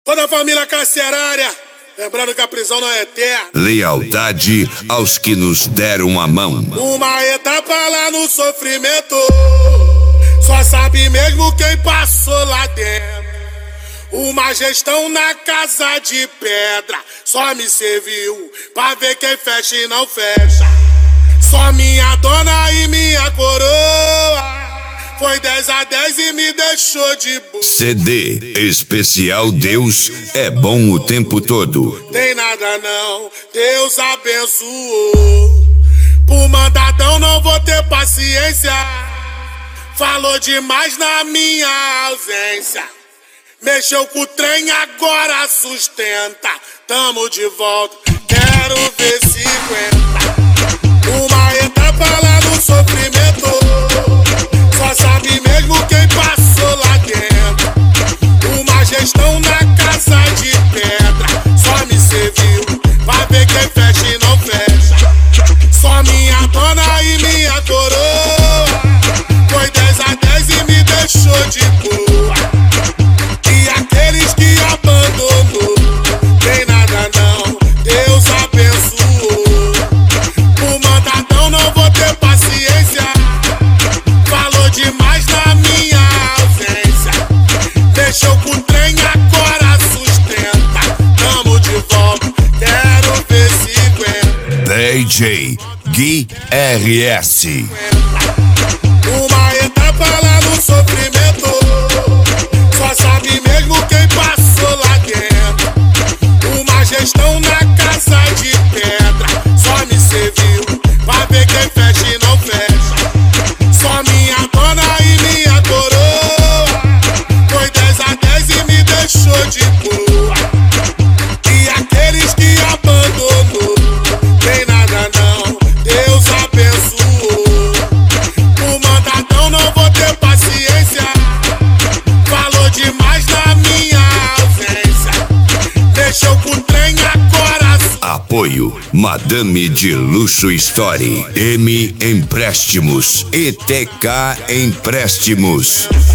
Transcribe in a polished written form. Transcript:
Toda a família carcerária, lembrando que a prisão não é eterna. Lealdade aos que nos deram a mão. Uma etapa lá no sofrimento, só sabe mesmo quem passou lá dentro. Uma gestão na casa de pedra, só me serviu pra ver quem fecha e não fecha. Só minha dona e minha coroa, foi 10 a 10 e me deixou de boa. CD especial Deus é bom o tempo todo. Tem nada não, Deus abençoou. Por mandadão não vou ter paciência, falou demais na minha ausência. Mexeu com o trem, agora sustenta. Tamo de volta, quero ver se aguenta. Uma etapa lá no sofrimento, só sabe mesmo quem passou lá dentro. Uma gestão na casa de pedra, só me serviu pra ver quem fecha e não fecha. Só minha dona e minha coroa, foi 10 a 10 e me deixou de boa. E aqueles que abandonou, tem nada não, Deus abençoou. O mandadão não vou ter paciência, falou demais na minha ausência. Mexeu com o trem, agora sustenta. Tamo de volta, quero ver se aguenta. DJ Gui RS. Uma etapa lá no sofrimento, só sabe mesmo quem passou lá dentro. Uma gestão na casa de pedra, só me serviu pra ver quem fecha e não fecha. Só minha dona e minha coroa, foi 10 a 10 e me deixou de boa. E aqueles que abandonou, tem nada não, Deus abençoou. O mandadão não vou ter paciência, falou demais na minha ausência. Mexeu com o trem, agora Apoio Madame de Luxo Story, M Empréstimos, ETK Empréstimos.